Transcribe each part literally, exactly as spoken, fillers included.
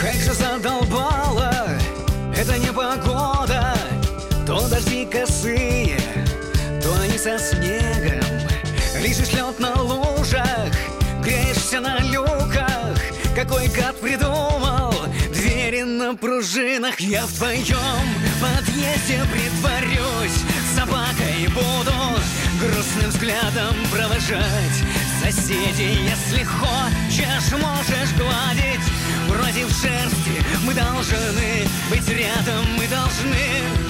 Как же задолбала эта непогода. То дожди косые, то они со снегом. Лежишь лед на лужах, греешься на люках. Какой гад придумал двери на пружинах. Я в твоем подъезде притворюсь собакой, буду грустным взглядом провожать соседей. Если хочешь, можешь гладить против шерсти. Мы должны быть рядом, мы должны.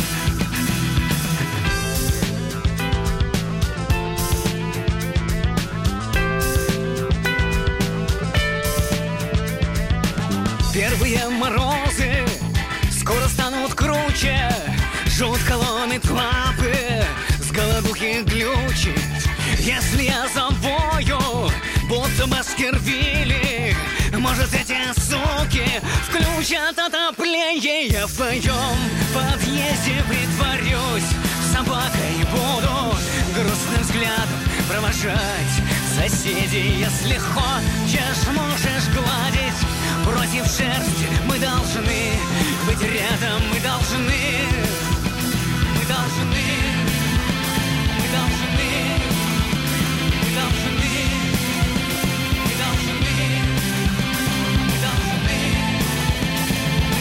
Первые морозы скоро станут круче. Жжут колонны клапы, с голодухи глючит. Если я завою, будто Баскервилли, может, эти суки включат отопление. Я в твоем подъезде притворюсь собакой, буду грустным взглядом провожать соседей. Если хочешь, можешь гладить против шерсти. Мы должны быть рядом, мы должны. Мы должны. Мы должны. Мы должны. Мы должны. Мы должны. Мы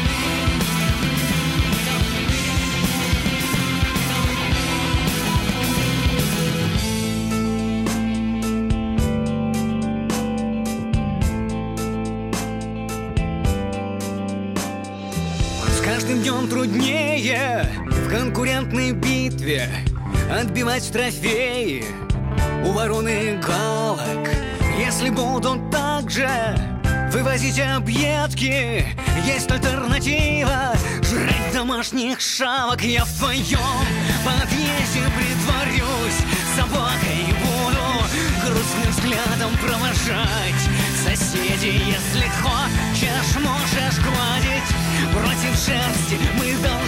С каждым днем труднее в конкурентной битве отбивать трофеи у ворон и галок. Если будут так же вывозить объедки, есть альтернатива — жрать домашних шавок. Я в твоем подъезде притворюсь собакой, буду грустным взглядом провожать соседей. Если хочешь, можешь гладить против шерсти. Мы должны